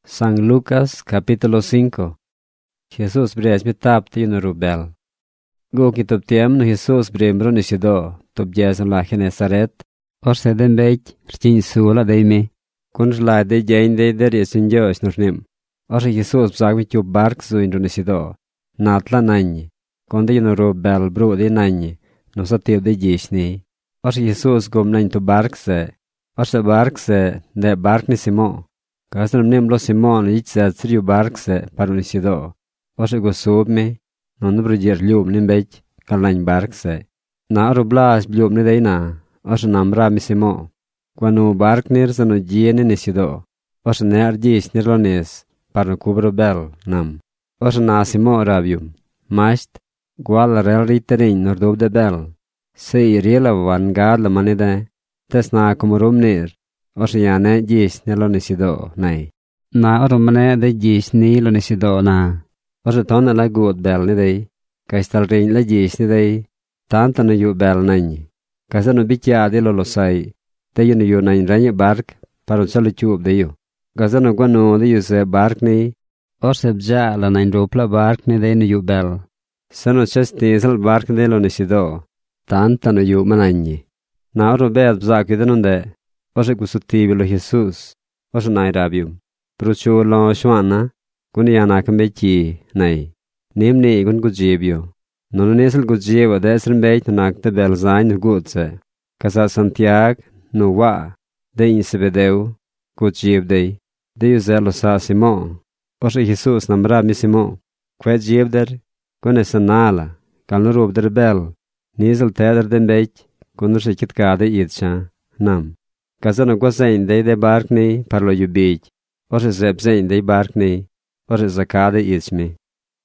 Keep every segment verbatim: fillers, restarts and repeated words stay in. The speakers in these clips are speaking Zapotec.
San Lucas capítulo cinco. Jesús bres mitap tino rubel. Go kitop tiem no Jesús brembro nisido, top jesan la Genesaret, or sedem beit, rtin sula deime, kun rla de jain de der yesin jos nurnim. Or Jesús bzag mit yub bark zo indro nisido, natla nanyi, konde yino rubel bro de nanyi, no sa tib de jishni. Or Jesús gom nanyi to bark se, or se bark se, de bark nisimo. Kasan nem lo Simon itza triu barkse parunisido. Ose go subme, non brujer ljub nimbej kalany barkse. Na ro blas bljub ni deina, ose namra misimo. Kwanu bark nir zano jiene nisido. Ose ner jis nirlonis, parno kubro bel nam. Ose nasimo rabium. Masht, gwal rel riterin nordub de bel. Se riela van gad la manide, tes na kumurum nir. Ose yane jis nilo nisido nai. Na orumane de jis nilo nisido na. Ose tona la good bel ni dei. Kaistal rein la jis ni dei. Tanta no yu bel nani. Kasa no bitia de lo losai. Te yu no yu nani ranye bark. Parun salo chub de yu. Kasa no guano de yu se bark ni. Ose bja la nani ropla bark ni dei no yu bel. Sano ches tinsal bark de lo nisido. Tanta no yu manani. Na oru bel bza kidanunde. Ose gusutivi lo Jesus, ose nai rabium. Prucho lo shwana, kuni yana kambechi, nai. Nimni gun gujibio. Nono nesel gujiva desren beit nakte belzain gudse. Kasa Santiago, no wa, de insebedeu, gujib dei. De yuzelo sa Simon. Ose Jesus namra mi Simon. Kwe jibder, kune sanala, kalno rubder bel. Nisel teder den beit, kunur se kitkade idsha, nam. Kazano gozain dei de barkni parlo yubij. Ose zebzain dei barkni. Ose zakade ismi.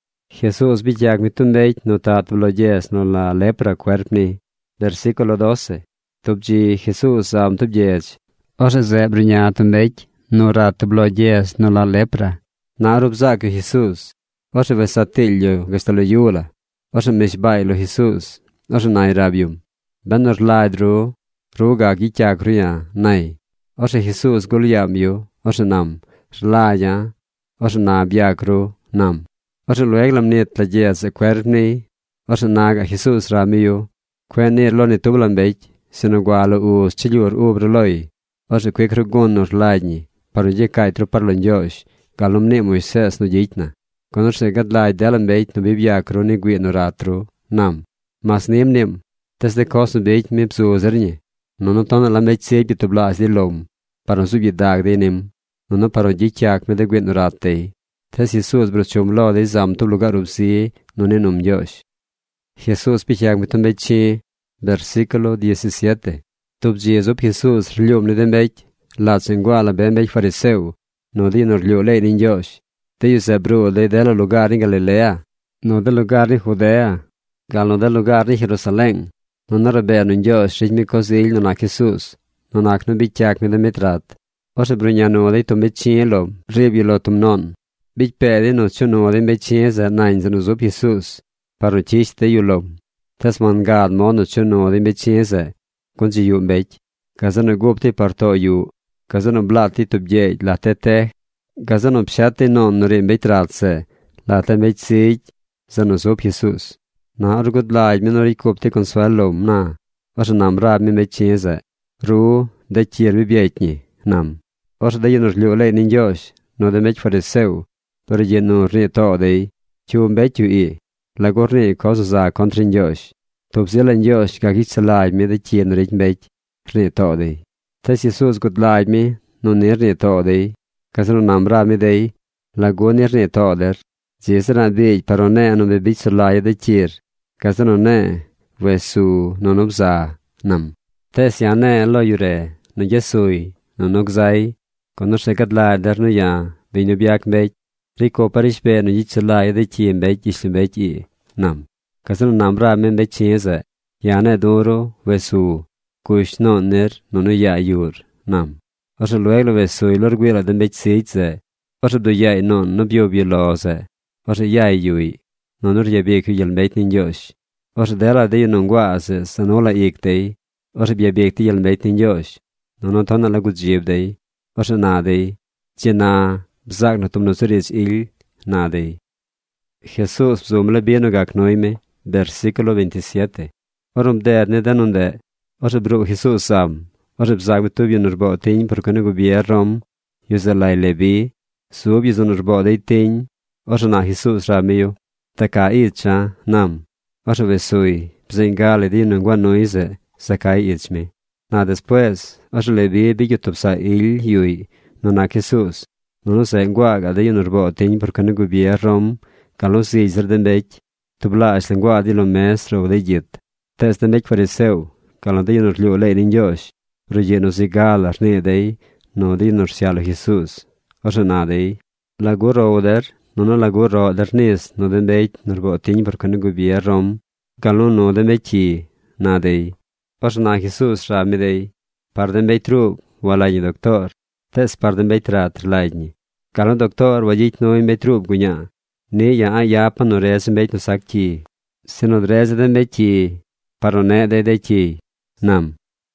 Jesus bijag mitumbeit notat vlojes no la lepra cuerpni. Versículo doce. Tubji Jesus am tubjes. Ose zebrinya tumbeit no rat vlojes no la lepra. Narub zak Jesus. Ose vesatillo gestalo yula. Ose mishbailo Jesus. Ose nairabium. Benor laidru. Ruga gicha kruya, nai. Ose Jesus guliamyo, ose nam. Shlaya, ose na biakru, nam. Ose lueglam net la jes e kwerni. Ose naga Jesus ramiyo. Kwen nir lo ni tublan bej. Sino gualo us chilur ubre loi. Ose kwekru gun nos laidni. Paru je kaitru parlon josh. Galum ne Moises no jitna. Konor se gad lai delan bej no bibiakru ni gwi no ratru, nam. Mas nim nim. Tes de kos no bej mi psu zernye. Nono tona la mech sepi to blas di lom. Paron subi dag de nim. Nono paron jichak me de gwen urate. Tes Jesus brochum lo de zam to lugar upsi none num josh. Jesus pichak me ton bechi. Versículo diecisiete. Tub Jesu Jesus rlium ne den bech. La cengua ben bech fariseu. No di nor liu le nin josh. Te yu se bro de de la lugar in Galilea. No de lugar in Judea. Gal no de lugar in Jerusalem. Non arabea nun Josh rit mi cosil non a Jesus, non ac no bitiac mi de metrat. Ose brugnano de tom becielo, rebilo tom non. Bit pede no ciono de beciesa nain zano zup Jesus, paro ciste yulom. Tas man gad mo no ciono de beciesa, conci yu bec. Kazano gupti parto yu, kazano blati tubjej la tete, kazano pshate non no rin betratse, la te becij zano zup Jesus. Na urgud laid minori kupti consuelo na. Ose nam rab mi mecheze. Ru de kier mi bietni nam. Ose de yenor liule nin josh. No de mech fariseu. Pero yenor ri to dei. Chu mbechu i. La gorni koso za kontrin josh. Tupzilen josh gagit se laid mi de kien rit mbech. Ri to dei. Tes Jesus gud laid mi. No nir ri to dei. Kasano nam rab mi dei. La goni ri to der. Jesera bij pero ne anu be bich se laid de kier. Kasano ne, vesu non obza, nam. Tes ya ne lo yure, no jesui, no nogzai, konor se kadla der no ya, vino biak bech, riko parish be no yitzela yade chiem bech islim bech i, nam. Kasano namra men bech chieze, ya ne doro, vesu, kush no ner, no no ya yur, nam. Ose luego vesu ilor gwela den bech seitze, ose do ya non no bio bioloze, ose ya yui. Nonor je bek yel meit nin josh. Ose dela de non guase sanola iktei. Ose bia bek yel meit nin josh. Nono tona la gujib dei. Ose na dei. Jena bzak no tum no suris il, nade. Jesús bzumle bien no gak noime, versículo veintisiete. Orum der ne danunde, ose bro Jesús sam, ose bzak betu bien urbo tin por kone gubier rom, yuzelai levi, sub yuzun urbo de tin, ose na Jesús ramio, taka icha nam, ose vesui, bzingale di no ngwan noise, sakai ichme. Na después, ose levi bigutop sa il yui, no na Jesús, no no se ngwaga de yun urbo tin por kone gubier rom, Kalos izer den bech, tubla as lengua di lo mestre o de jit. Tes den bech fariseu, kalon de yunor liu lei din Josh, rugeno zigal arne dei, no di yunor sialo Jesus. Osa na dei, la gurro oder, no no la gurro der nis, no den bech, nor bo ting per kone gubier rom, kalon no den bechi, na dei. Osa na Jesus ra mi dei, par den bech trub, walai doktor, tes par den bech ra trlaini. Kalon doktor wajit no in bech trub gunya. Ni ya a ya pa no reze mbeit no sakti. Se no reze den bechi, parone de de chi. Nam.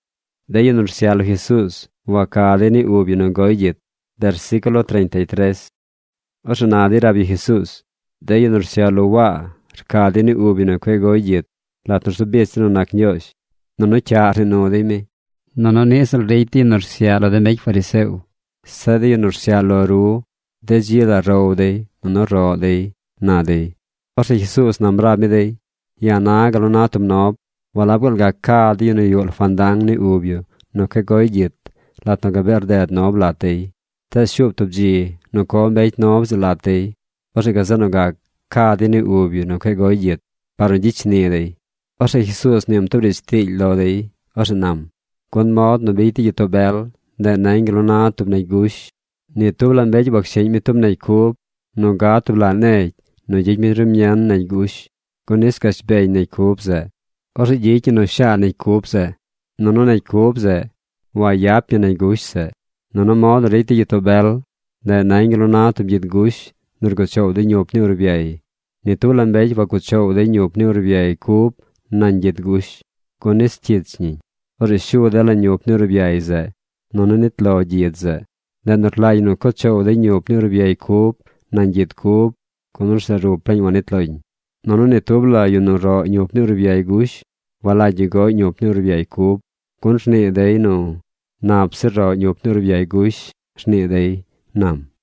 De yunur sialo Jesus, wakade ni ubi no goyit. Versículo treinta y tres. Oso nadi rabi Jesus. De yunur sialo wa, rkade ni ubi no kwe goyit. Latur subisi no nak nyosh. No no chare no de me. No no nesel reiti yunur sialo de mek fariseu. Sa de yunur sialo ru, de jila rode. No ro dei, na dei. Ose Jesus namra mi dei, ya na galonatum nob, walabgal ga ka di no yul fandang ni ubio, no ke goi jit, lat no gaber dead nob latei. Tes shub tubji, no ko mbeit nob zilatei, ose gazano ga ka di ni ubio, no ke goi jit, paron jich ni dei. Ose Jesus niam tubris til lo dei, ose nam. Kon mod no beiti jitobel, de na ingalonatum na gush, ni tublan bej bakshen mi tum na kub, no gato bla nej, no jik mi rumjan nej gush, konis kash bej nej kubze. Ose jik no sha nej kubze, no no nej kubze, wa yap ya nej gushse. No no mod riti jito bel, da na inglo nato bjit gush, nur go chow de nyop ni urbiai. Ni tulan bej wa go chow de nyop ni urbiai kub, nan jit gush, konis chitsni. Ose shu de la nyop ni urbiai ze, no no nit lo jit ze. Da nur lai no ko chow de nyop ni urbiai kub, nan jit kub, konur sa ru plain wanit loin. Nono ne tubla yun ro nyop ni urbiai gush, wala jigo nyop ni urbiai kub, kun shni dei no, nap sir ro nyop ni urbiai gush, shni dei nam.